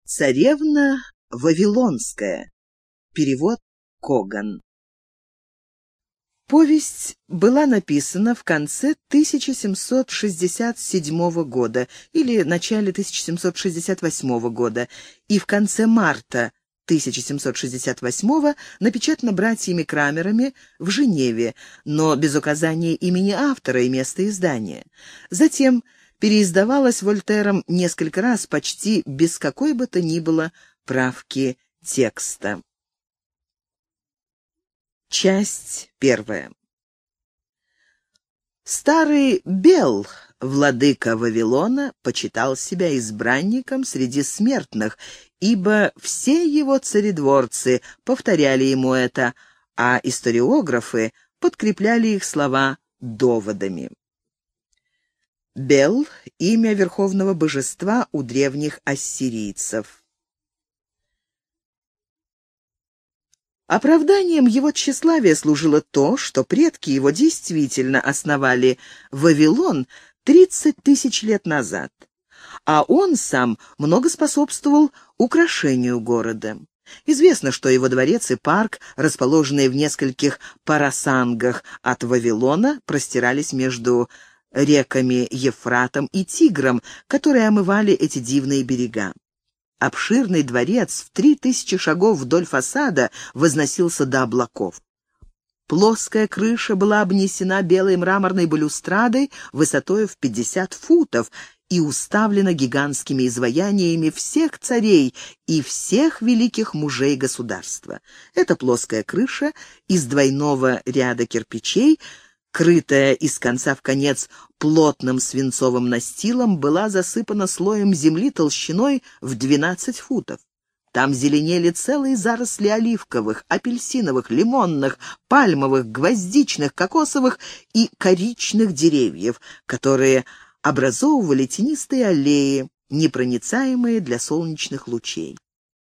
Царевна Вавилонская. Перевод Коган. Повесть была написана в конце 1767 года или начале 1768 года и в конце марта 1768 напечатана братьями Крамерами в Женеве, но без указания имени автора и места издания. Затем переиздавалась Вольтером несколько раз почти без какой бы то ни было правки текста. Часть первая. Старый Бел, владыка Вавилона, почитал себя избранником среди смертных, ибо все его царедворцы повторяли ему это, а историографы подкрепляли их слова доводами. Бел — имя верховного божества у древних ассирийцев. Оправданием его тщеславия служило то, что предки его действительно основали Вавилон 30 тысяч лет назад, а он сам много способствовал украшению города. Известно, что его дворец и парк, расположенные в нескольких парасангах от Вавилона, простирались между реками Ефратом и Тигром, которые омывали эти дивные берега. Обширный дворец в 3000 шагов вдоль фасада возносился до облаков. Плоская крыша была обнесена белой мраморной балюстрадой высотой в 50 футов и уставлена гигантскими изваяниями всех царей и всех великих мужей государства. Эта плоская крыша из двойного ряда кирпичей, крытая из конца в конец плотным свинцовым настилом, была засыпана слоем земли толщиной в 12 футов. Там зеленели целые заросли оливковых, апельсиновых, лимонных, пальмовых, гвоздичных, кокосовых и коричных деревьев, которые образовывали тенистые аллеи, непроницаемые для солнечных лучей.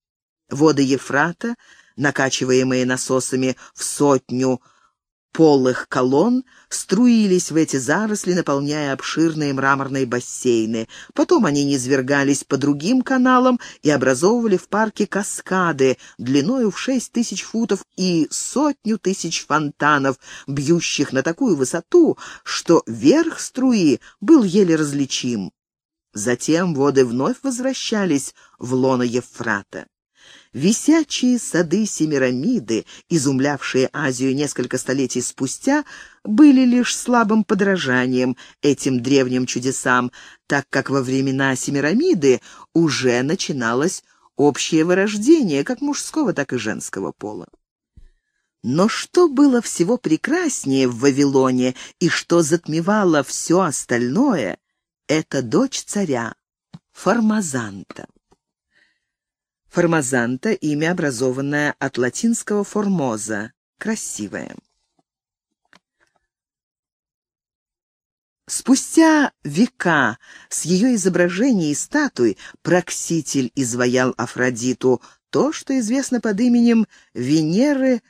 Воды Ефрата, накачиваемые насосами в 100 полых колонн, струились в эти заросли, наполняя обширные мраморные бассейны. Потом они низвергались по другим каналам и образовывали в парке каскады длиною в 6000 футов и 100 000 фонтанов, бьющих на такую высоту, что верх струи был еле различим. Затем воды вновь возвращались в лоно Ефрата. Висячие сады Семирамиды, изумлявшие Азию несколько столетий спустя, были лишь слабым подражанием этим древним чудесам, так как во времена Семирамиды уже начиналось общее вырождение как мужского, так и женского пола. Но что было всего прекраснее в Вавилоне и что затмевало все остальное, это дочь царя Формазанта. Формазанта — имя, образованное от латинского «формоза» — «красивая». Спустя века с ее изображений и статуй Пракситель изваял Афродиту, то, что известно под именем Венеры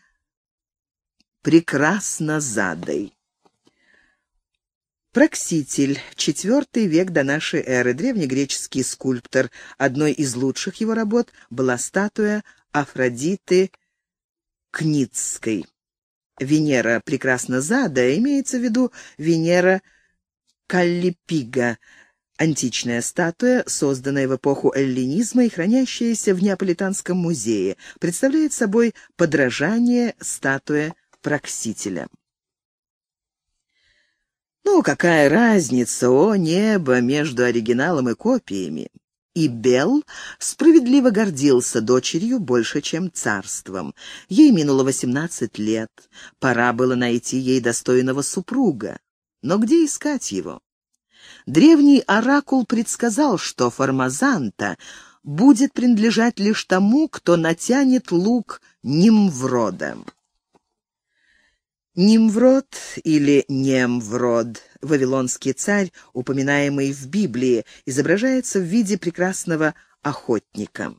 Прекраснозадой. Пракситель, IV век до нашей эры, древнегреческий скульптор. Одной из лучших его работ была статуя Афродиты Кницкой. Венера Прекраснозадая имеется в виду Венера Каллипига, античная статуя, созданная в эпоху эллинизма и хранящаяся в Неаполитанском музее, представляет собой подражание статуе Праксителя. Ну, какая разница, о небо, между оригиналом и копиями? И Бел справедливо гордился дочерью больше, чем царством. Ей минуло 18 лет, пора было найти ей достойного супруга. Но где искать его? Древний оракул предсказал, что Формазанта будет принадлежать лишь тому, кто натянет лук Нимврода. Нимврод или Немврод, вавилонский царь, упоминаемый в Библии, изображается в виде прекрасного охотника.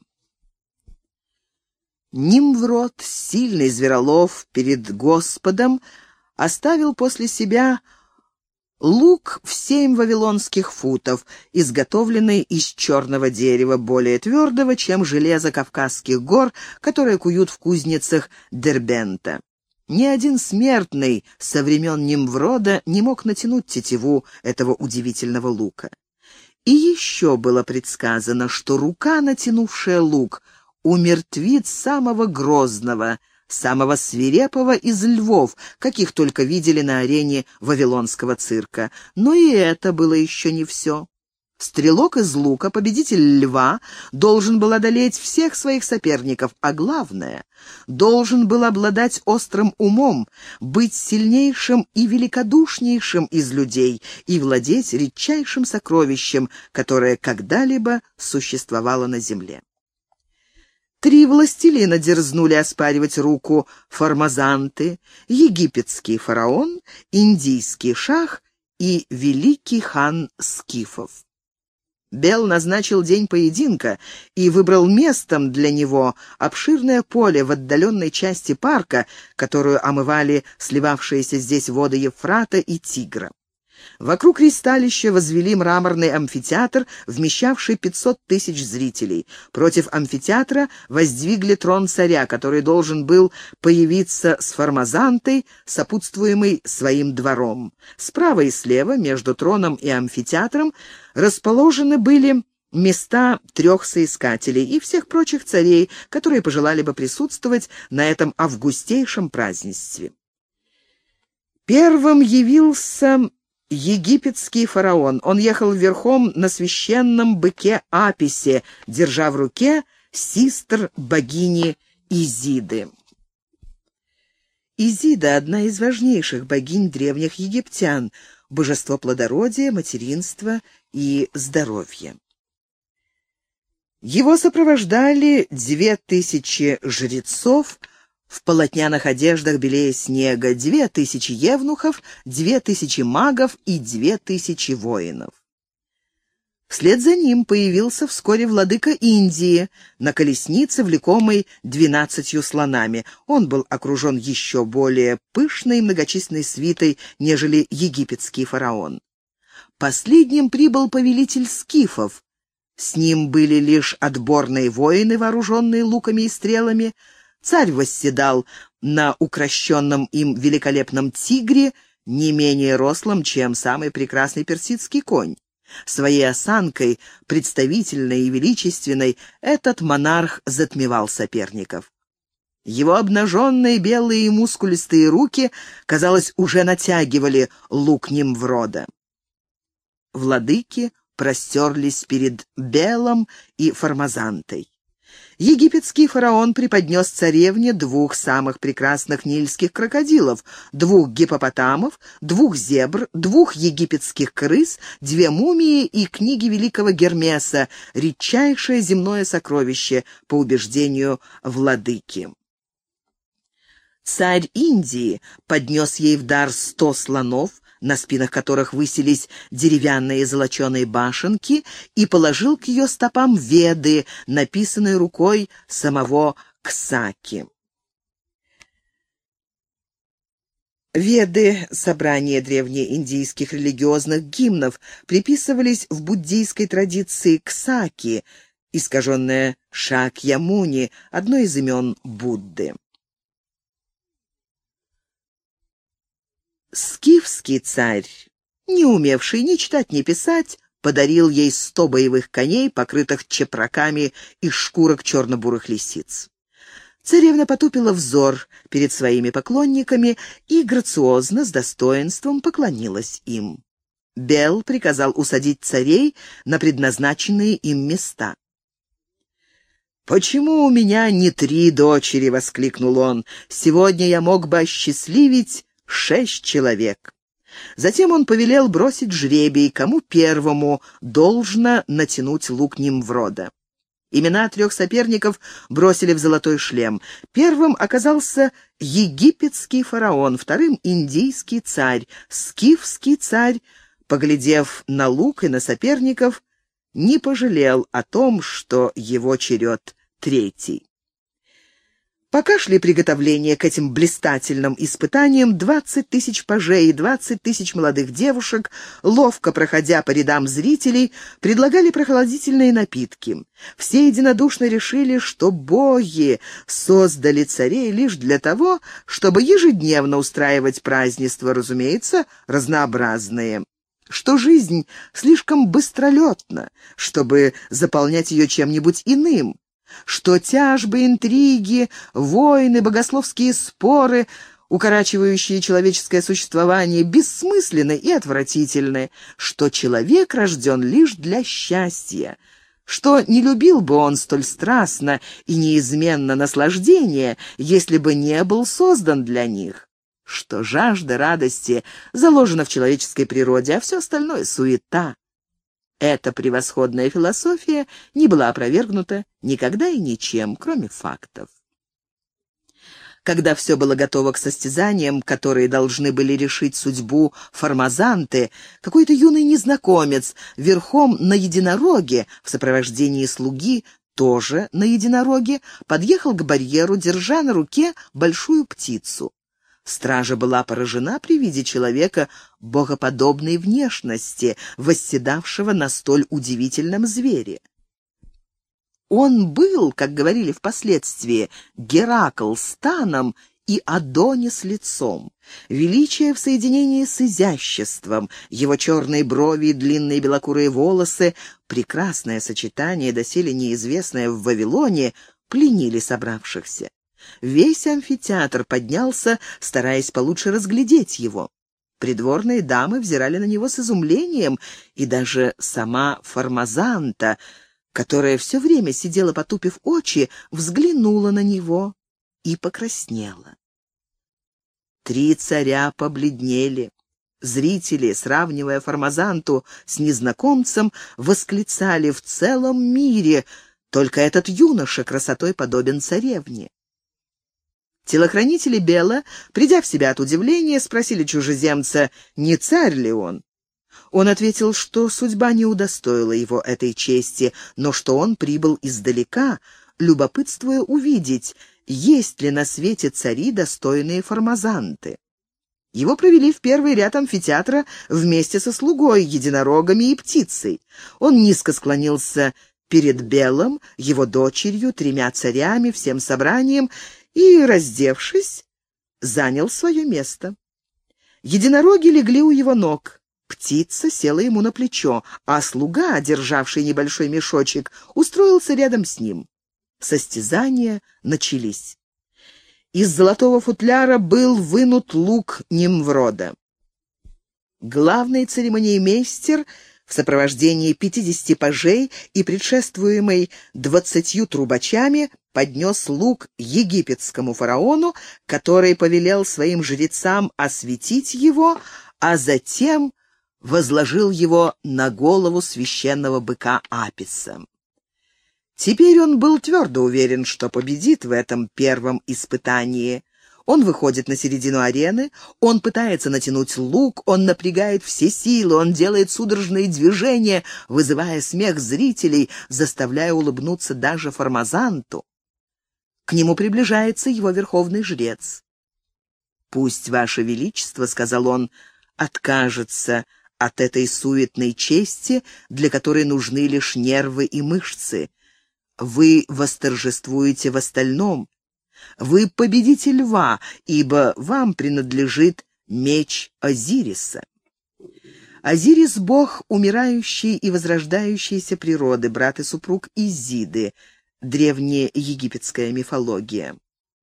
Нимврод, сильный зверолов перед Господом, оставил после себя Лук в 7 вавилонских футов, изготовленный из черного дерева, более твердого, чем железо Кавказских гор, которое куют в кузницах Дербента. Ни один смертный со времен Нимврода не мог натянуть тетиву этого удивительного лука. И еще было предсказано, что рука, натянувшая лук, умертвит самого грозного, самого свирепого из львов, каких только видели на арене вавилонского цирка. Но и это было еще не все. Стрелок из лука, победитель льва, должен был одолеть всех своих соперников, а главное, должен был обладать острым умом, быть сильнейшим и великодушнейшим из людей и владеть редчайшим сокровищем, которое когда-либо существовало на земле. 3 властелина дерзнули оспаривать руку Формазанты: египетский фараон, индийский шах и великий хан скифов. Бел назначил день поединка и выбрал местом для него обширное поле в отдаленной части парка, которую омывали сливавшиеся здесь воды Евфрата и Тигра. Вокруг ристалища возвели мраморный амфитеатр, вмещавший 500 тысяч зрителей. Против амфитеатра воздвигли трон царя, который должен был появиться с Формазантой, сопутствуемый своим двором. Справа и слева, между троном и амфитеатром, расположены были места 3 соискателей и всех прочих царей, которые пожелали бы присутствовать на этом августейшем празднестве. Первым явился египетский фараон. Он ехал верхом на священном быке Аписе, держа в руке систр богини Изиды. Изида — одна из важнейших богинь древних египтян, божество плодородия, материнства и здоровья. Его сопровождали 2000 жрецов, в полотняных одеждах белее снега, 2000 евнухов, 2000 магов и 2000 воинов. Вслед за ним появился вскоре владыка Индии на колеснице, влекомой 12 слонами. Он был окружен еще более пышной и многочисленной свитой, нежели египетский фараон. Последним прибыл повелитель скифов. С ним были лишь отборные воины, вооруженные луками и стрелами. Царь восседал на укращенном им великолепном тигре, не менее рослом, чем самый прекрасный персидский конь. Своей осанкой, представительной и величественной, этот монарх затмевал соперников. Его обнаженные белые и мускулистые руки, казалось, уже натягивали лук Нимврода. Владыки простерлись перед Белом и Формазантой. Египетский фараон преподнес царевне 2 самых прекрасных нильских крокодилов, 2 гиппопотамов, 2 зебр, 2 египетских крыс, 2 мумии и книги великого Гермеса, редчайшее земное сокровище, по убеждению владыки. Царь Индии поднес ей в дар 100 слонов, на спинах которых высились деревянные золоченые башенки, и положил к ее стопам Веды, написанные рукой самого Ксаки. Веды, собрание древнеиндийских религиозных гимнов, приписывались в буддийской традиции Ксаки, искаженное Шакьямуни, одно из имен Будды. Скифский царь, не умевший ни читать, ни писать, подарил ей 100 боевых коней, покрытых чепраками из шкурок черно-бурых лисиц. Царевна потупила взор перед своими поклонниками и грациозно, с достоинством поклонилась им. Бел приказал усадить царей на предназначенные им места. «Почему у меня не 3 дочери?» — воскликнул он. «Сегодня я мог бы осчастливить 6 человек». Затем он повелел бросить жребий, кому первому должно натянуть лук Нимврода. Имена 3 соперников бросили в золотой шлем. Первым оказался египетский фараон, вторым — индийский царь. Скифский царь, поглядев на лук и на соперников, не пожалел о том, что его черед 3. Пока шли приготовления к этим блистательным испытаниям, 20 тысяч пажей и 20 тысяч молодых девушек, ловко проходя по рядам зрителей, предлагали прохладительные напитки. Все единодушно решили, что боги создали царей лишь для того, чтобы ежедневно устраивать празднества, разумеется, разнообразные, что жизнь слишком быстролетна, чтобы заполнять ее чем-нибудь иным, что тяжбы, интриги, войны, богословские споры, укорачивающие человеческое существование, бессмысленны и отвратительны, что человек рожден лишь для счастья, что не любил бы он столь страстно и неизменно наслаждения, если бы не был создан для них, что жажда радости заложена в человеческой природе, а все остальное — суета. Эта превосходная философия не была опровергнута никогда и ничем, кроме фактов. Когда все было готово к состязаниям, которые должны были решить судьбу Формазанты, какой-то юный незнакомец верхом на единороге в сопровождении слуги, тоже на единороге, подъехал к барьеру, держа на руке большую птицу. Стража была поражена при виде человека богоподобной внешности, восседавшего на столь удивительном звере. Он был, как говорили впоследствии, Геракл станом и Адонис лицом. Величие в соединении с изяществом, его черные брови и длинные белокурые волосы, прекрасное сочетание, доселе неизвестное в Вавилоне, пленили собравшихся. Весь амфитеатр поднялся, стараясь получше разглядеть его. Придворные дамы взирали на него с изумлением, и даже сама Формазанта, которая все время сидела, потупив очи, взглянула на него и покраснела. 3 царя побледнели. Зрители, сравнивая Формазанту с незнакомцем, восклицали: в целом мире только этот юноша красотой подобен царевне. Телохранители Бела, придя в себя от удивления, спросили чужеземца, не царь ли он. Он ответил, что судьба не удостоила его этой чести, но что он прибыл издалека, любопытствуя увидеть, есть ли на свете цари, достойные Формазанты. Его провели в первый ряд амфитеатра вместе со слугой, единорогами и птицей. Он низко склонился перед Белом, его дочерью, 3 царями, всем собранием, и, раздевшись, занял свое место. Единороги легли у его ног, птица села ему на плечо, а слуга, державший небольшой мешочек, устроился рядом с ним. Состязания начались. Из золотого футляра был вынут лук Нимврода. Главный церемониймейстер в сопровождении 50 пажей и предшествуемый 20 трубачами поднес лук египетскому фараону, который повелел своим жрецам осветить его, а затем возложил его на голову священного быка Аписа. Теперь он был твердо уверен, что победит в этом первом испытании. Он выходит на середину арены, он пытается натянуть лук, он напрягает все силы, он делает судорожные движения, вызывая смех зрителей, заставляя улыбнуться даже Формазанту. К нему приближается его верховный жрец. «Пусть, Ваше Величество, — сказал он, — откажется от этой суетной чести, для которой нужны лишь нервы и мышцы. Вы восторжествуете в остальном. Вы победите льва, ибо вам принадлежит меч Азириса». Азирис — бог умирающей и возрождающейся природы, брат и супруг Изиды, древнеегипетская мифология.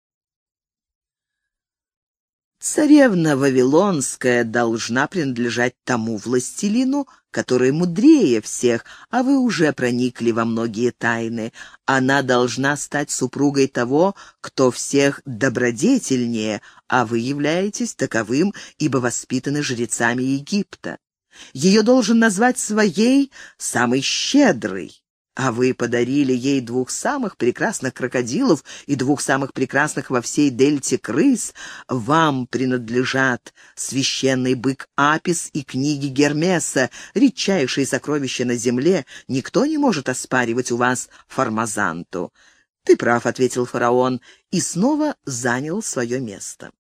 Царевна Вавилонская должна принадлежать тому властелину, который мудрее всех, а вы уже проникли во многие тайны. Она должна стать супругой того, кто всех добродетельнее, а вы являетесь таковым, ибо воспитаны жрецами Египта. Ее должен назвать своей самой щедрой, а вы подарили ей 2 самых прекрасных крокодилов и 2 самых прекрасных во всей дельте крыс. Вам принадлежат священный бык Апис и книги Гермеса, редчайшие сокровища на земле. Никто не может оспаривать у вас Формазанту. «Ты прав», — ответил фараон, и снова занял свое место.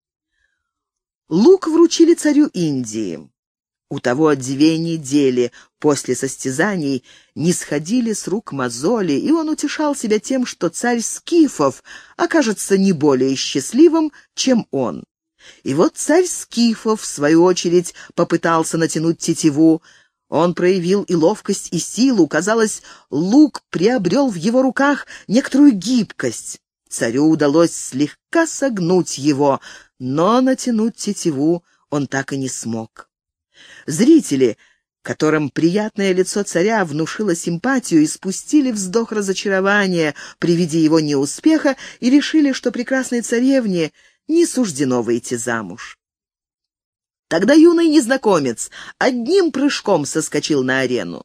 Лук вручили царю Индии. У того 2 недели после состязаний не сходили с рук мозоли, и он утешал себя тем, что царь скифов окажется не более счастливым, чем он. И вот царь скифов, в свою очередь, попытался натянуть тетиву. Он проявил и ловкость, и силу. Казалось, лук приобрел в его руках некоторую гибкость. Царю удалось слегка согнуть его, но натянуть тетиву он так и не смог. Зрители, которым приятное лицо царя внушило симпатию, испустили вздох разочарования при виде его неуспеха и решили, что прекрасной царевне не суждено выйти замуж. Тогда юный незнакомец одним прыжком соскочил на арену.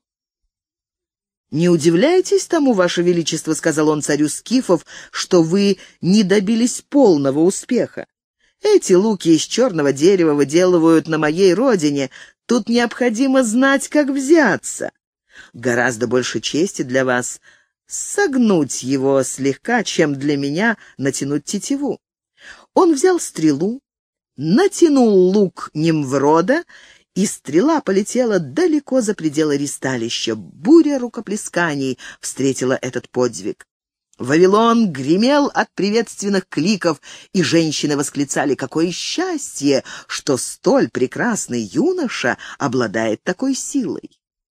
«Не удивляйтесь тому, Ваше Величество, — сказал он царю скифов, — что вы не добились полного успеха. Эти луки из черного дерева выделывают на моей родине. Тут необходимо знать, как взяться. Гораздо больше чести для вас согнуть его слегка, чем для меня натянуть тетиву». Он взял стрелу, натянул лук Нимврода, и стрела полетела далеко за пределы ристалища. Буря рукоплесканий встретила этот подвиг. Вавилон гремел от приветственных кликов, и женщины восклицали: «Какое счастье, что столь прекрасный юноша обладает такой силой!»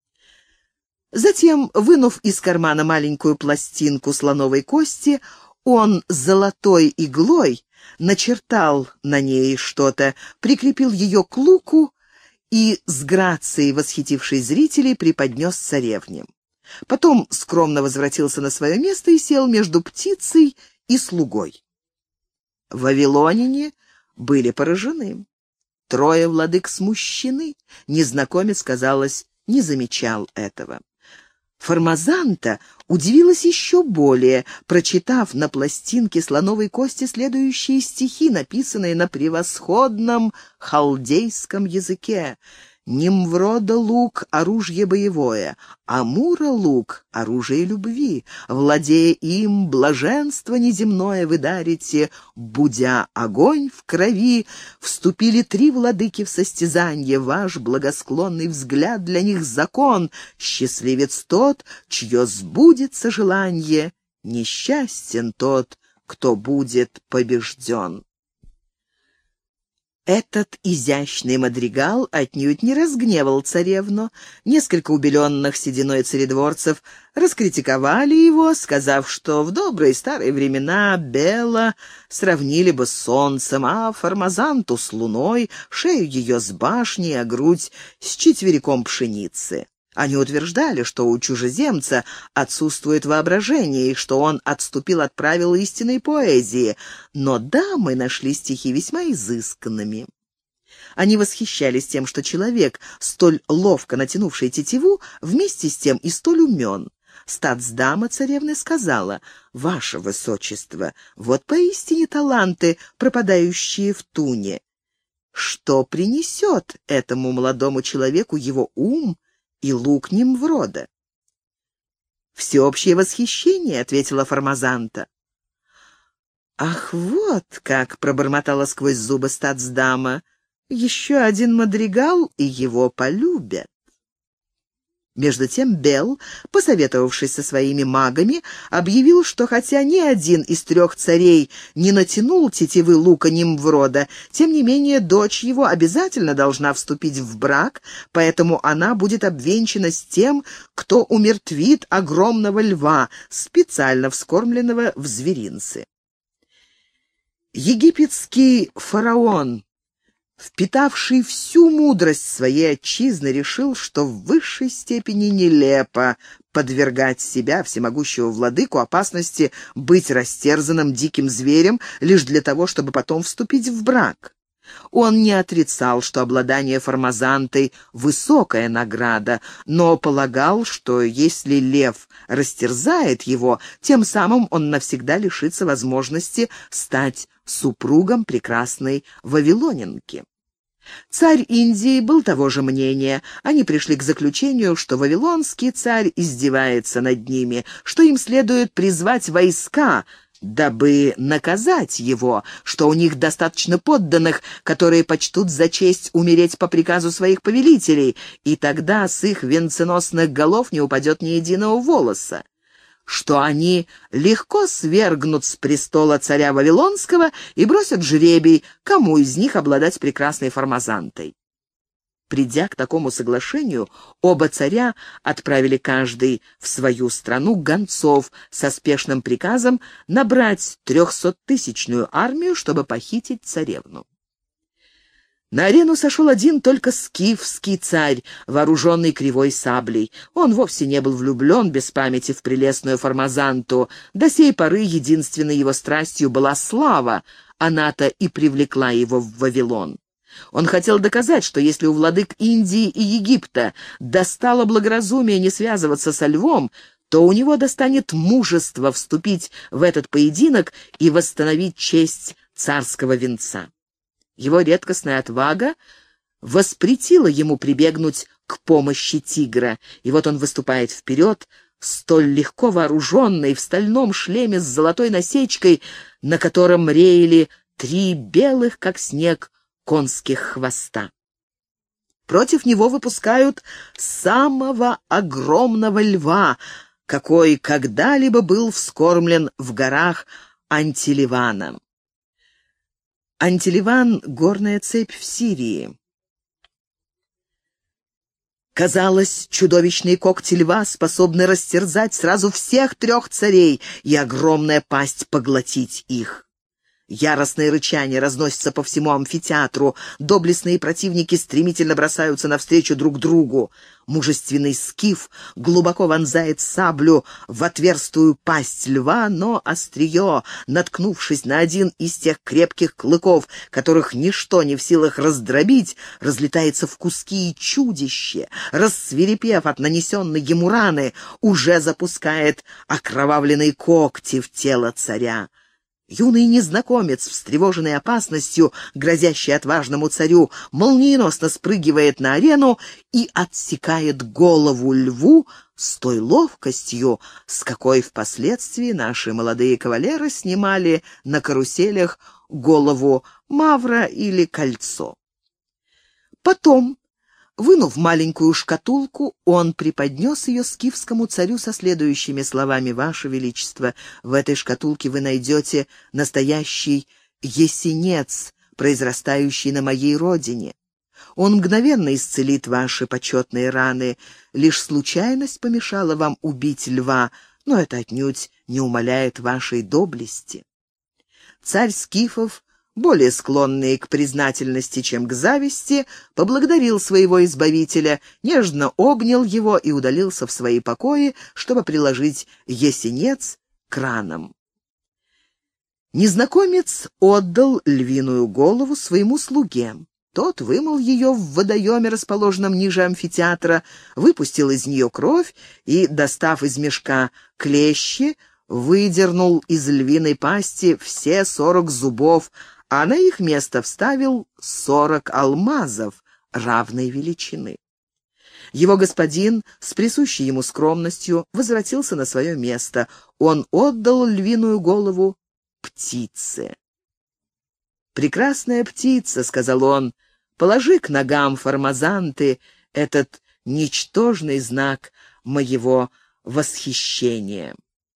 Затем, вынув из кармана маленькую пластинку слоновой кости, он золотой иглой начертал на ней что-то, прикрепил ее к луку и с грацией восхитившей зрителей преподнес царевне. Потом скромно возвратился на свое место и сел между птицей и слугой. Вавилоняне были поражены. 3 владык смущены. Незнакомец, казалось, не замечал этого. Формазанта удивилась еще более, прочитав на пластинке слоновой кости следующие стихи, написанные на превосходном халдейском языке. «Нимврода лук — оружие боевое, Амура лук — оружие любви. Владея им, блаженство неземное вы дарите, будя огонь в крови. Вступили 3 владыки в состязанье, ваш благосклонный взгляд для них закон. Счастливец тот, чье сбудется желанье, несчастен тот, кто будет побежден». Этот изящный мадригал отнюдь не разгневал царевну. Несколько убеленных сединой царедворцев раскритиковали его, сказав, что в добрые старые времена Бела сравнили бы с солнцем, а Формазанту с луной, шею ее с башней, а грудь с четвериком пшеницы. Они утверждали, что у чужеземца отсутствует воображение и что он отступил от правил истинной поэзии, но дамы нашли стихи весьма изысканными. Они восхищались тем, что человек, столь ловко натянувший тетиву, вместе с тем и столь умен. Статсдама царевны сказала: «Ваше Высочество, вот поистине таланты, пропадающие в туне. Что принесет этому молодому человеку его ум и лук Нимврода?» «Всеобщее восхищение», — ответила Формазанта. «Ах, вот как!» — пробормотала сквозь зубы статсдама. «Еще один мадригал, и его полюбят». Между тем Бел, посоветовавшись со своими магами, объявил, что хотя ни один из 3 царей не натянул тетивы лука Нимврода, тем не менее дочь его обязательно должна вступить в брак, поэтому она будет обвенчана с тем, кто умертвит огромного льва, специально вскормленного в зверинце. Египетский фараон, впитавший всю мудрость своей отчизны, решил, что в высшей степени нелепо подвергать себя, всемогущего владыку, опасности быть растерзанным диким зверем лишь для того, чтобы потом вступить в брак. Он не отрицал, что обладание Формазантой — высокая награда, но полагал, что если лев растерзает его, тем самым он навсегда лишится возможности стать супругом прекрасной вавилонянки. Царь Индии был того же мнения. Они пришли к заключению, что вавилонский царь издевается над ними, что им следует призвать войска, дабы наказать его, что у них достаточно подданных, которые почтут за честь умереть по приказу своих повелителей, и тогда с их венценосных голов не упадет ни единого волоса, что они легко свергнут с престола царя Вавилонского и бросят жребий, кому из них обладать прекрасной формазантой. Придя к такому соглашению, оба царя отправили каждый в свою страну гонцов со спешным приказом набрать 300-тысячную армию, чтобы похитить царевну. На арену сошел один только скифский царь, вооруженный кривой саблей. Он вовсе не был влюблен без памяти в прелестную формазанту. До сей поры единственной его страстью была слава, она-то и привлекла его в Вавилон. Он хотел доказать, что если у владык Индии и Египта достало благоразумие не связываться со львом, то у него достанет мужество вступить в этот поединок и восстановить честь царского венца. Его редкостная отвага воспретила ему прибегнуть к помощи тигра, и вот он выступает вперед, столь легко вооруженный, в стальном шлеме с золотой насечкой, на котором реяли 3 белых, как снег, конских хвоста. Против него выпускают самого огромного льва, какой когда-либо был вскормлен в горах Антиливана. Антиливан — горная цепь в Сирии. Казалось, чудовищные когти льва способны растерзать сразу всех 3 царей и огромная пасть поглотить их. Яростное рычание разносится по всему амфитеатру, доблестные противники стремительно бросаются навстречу друг другу. Мужественный скиф глубоко вонзает саблю в отверстую пасть льва, но острие, наткнувшись на один из тех крепких клыков, которых ничто не в силах раздробить, разлетается в куски, и чудище, рассвирепев от нанесенной ему раны, уже запускает окровавленные когти в тело царя. Юный незнакомец, встревоженный опасностью, грозящей отважному царю, молниеносно спрыгивает на арену и отсекает голову льву с той ловкостью, с какой впоследствии наши молодые кавалеры снимали на каруселях голову мавра или кольцо. Потом, вынув маленькую шкатулку, он преподнес ее скифскому царю со следующими словами: «Ваше Величество, в этой шкатулке вы найдете настоящий есенец, произрастающий на моей родине. Он мгновенно исцелит ваши почетные раны. Лишь случайность помешала вам убить льва, но это отнюдь не умаляет вашей доблести». Царь скифов, более склонный к признательности, чем к зависти, поблагодарил своего избавителя, нежно обнял его и удалился в свои покои, чтобы приложить есенец к ранам. Незнакомец отдал львиную голову своему слуге. Тот вымыл ее в водоеме, расположенном ниже амфитеатра, выпустил из нее кровь и, достав из мешка клещи, выдернул из львиной пасти все 40 зубов, а на их место вставил 40 алмазов равной величины. Его господин, с присущей ему скромностью, возвратился на свое место. Он отдал львиную голову птице. «Прекрасная птица», — сказал он, — «положи к ногам формазанты этот ничтожный знак моего восхищения».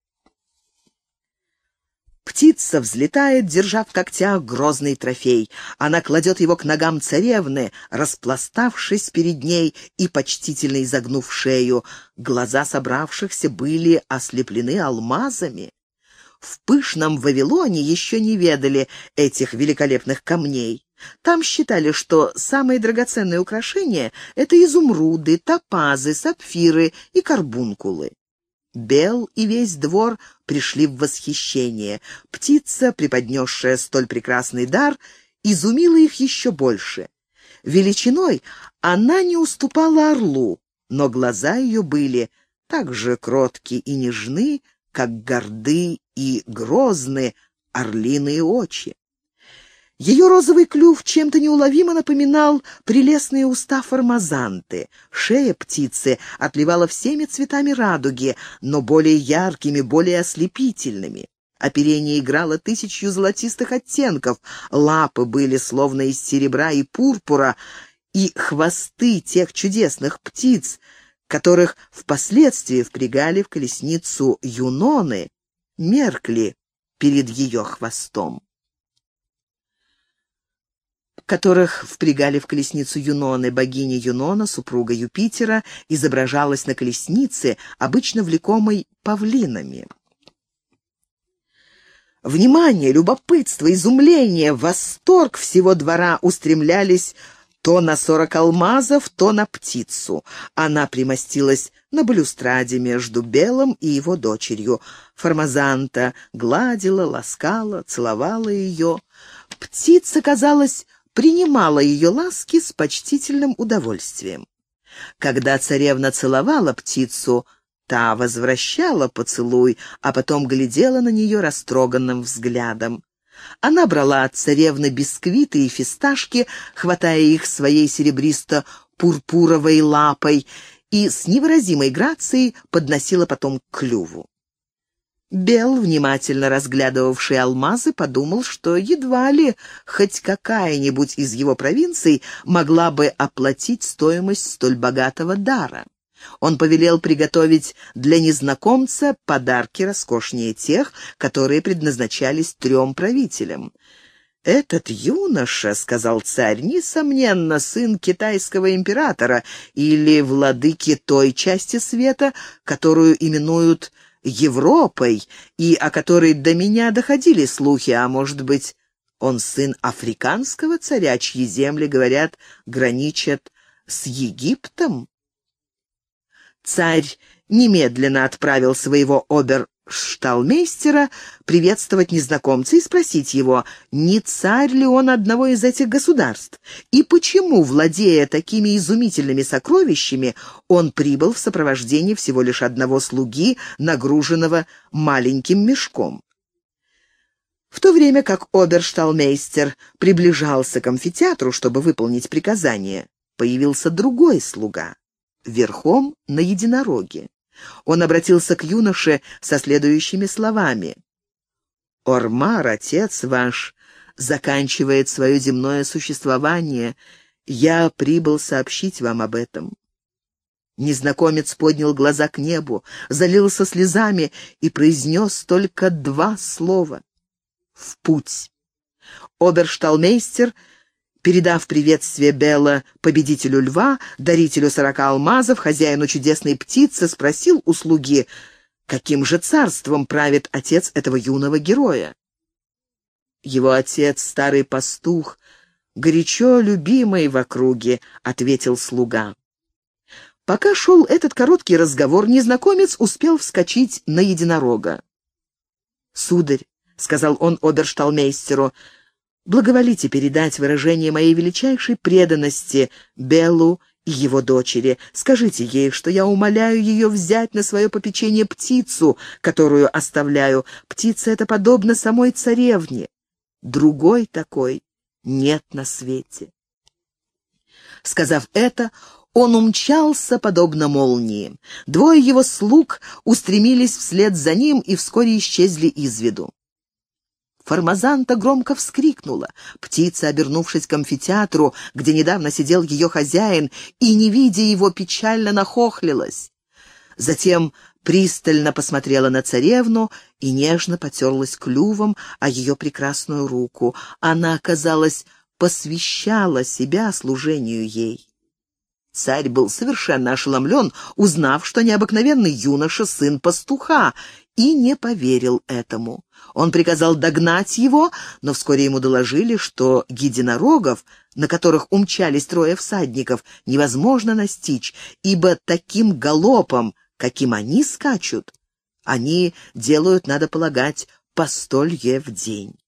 Птица взлетает, держа в когтях грозный трофей. Она кладет его к ногам царевны, распластавшись перед ней и почтительно изогнув шею. Глаза собравшихся были ослеплены алмазами. В пышном Вавилоне еще не ведали этих великолепных камней. Там считали, что самые драгоценные украшения — это изумруды, топазы, сапфиры и карбункулы. Бел и весь двор пришли в восхищение. Птица, преподнесшая столь прекрасный дар, изумила их еще больше. Величиной она не уступала орлу, но глаза ее были так же кротки и нежны, как горды и грозны орлиные очи. Ее розовый клюв чем-то неуловимо напоминал прелестные уста формазанты. Шея птицы отливала всеми цветами радуги, но более яркими, более ослепительными. Оперение играло 1000 золотистых оттенков, лапы были словно из серебра и пурпура, и хвосты тех чудесных птиц, которых впоследствии впрягали в колесницу Юноны, меркли перед ее хвостом. Богиня Юнона, супруга Юпитера, изображалась на колеснице, обычно влекомой павлинами. Внимание, любопытство, изумление, восторг всего двора устремлялись то на 40 алмазов, то на птицу. Она примостилась на балюстраде между Белым и его дочерью. Формазанта гладила, ласкала, целовала ее. Птица, казалось, принимала ее ласки с почтительным удовольствием. Когда царевна целовала птицу, та возвращала поцелуй, а потом глядела на нее растроганным взглядом. Она брала от царевны бисквиты и фисташки, хватая их своей серебристо-пурпуровой лапой, и с невыразимой грацией подносила потом к клюву. Бел, внимательно разглядывавший алмазы, подумал, что едва ли хоть какая-нибудь из его провинций могла бы оплатить стоимость столь богатого дара. Он повелел приготовить для незнакомца подарки роскошнее тех, которые предназначались 3 правителям. «Этот юноша, — сказал царь, — несомненно, сын китайского императора или владыки той части света, которую именуют Европой, и о которой до меня доходили слухи, а может быть, он сын африканского царя, чьи земли, говорят, граничат с Египтом?» Царь немедленно отправил своего обершталмейстера приветствовать незнакомца и спросить его, не царь ли он одного из этих государств, и почему, владея такими изумительными сокровищами, он прибыл в сопровождении всего лишь одного слуги, нагруженного маленьким мешком. В то время как обершталмейстер приближался к амфитеатру, чтобы выполнить приказание, появился другой слуга верхом на единороге. Он обратился к юноше со следующими словами. «Ормар, отец ваш, заканчивает свое земное существование. Я прибыл сообщить вам об этом». Незнакомец поднял глаза к небу, залился слезами и произнес только 2 слова: «В путь». Обершталмейстер, передав приветствие Белла победителю льва, дарителю 40 алмазов, хозяину чудесной птицы, спросил у слуги, каким же царством правит отец этого юного героя. «Его отец, старый пастух, горячо любимый в округе», — ответил слуга. Пока шел этот короткий разговор, незнакомец успел вскочить на единорога. «Сударь», — сказал он обершталмейстеру, — «благоволите передать выражение моей величайшей преданности Беллу и его дочери. Скажите ей, что я умоляю ее взять на свое попечение птицу, которую оставляю. Птица эта подобна самой царевне. Другой такой нет на свете». Сказав это, он умчался, подобно молнии. 2 его слуг устремились вслед за ним и вскоре исчезли из виду. Формазанта громко вскрикнула. Птица, обернувшись к амфитеатру, где недавно сидел ее хозяин, и, не видя его, печально нахохлилась. Затем пристально посмотрела на царевну и нежно потерлась клювом о ее прекрасную руку. Она, казалось, посвящала себя служению ей. Царь был совершенно ошеломлен, узнав, что необыкновенный юноша — сын пастуха, и не поверил этому. Он приказал догнать его, но вскоре ему доложили, что единорогов, на которых умчались 3 всадников, невозможно настичь, ибо таким галопом, каким они скачут, они делают, надо полагать, по 100 лье в день.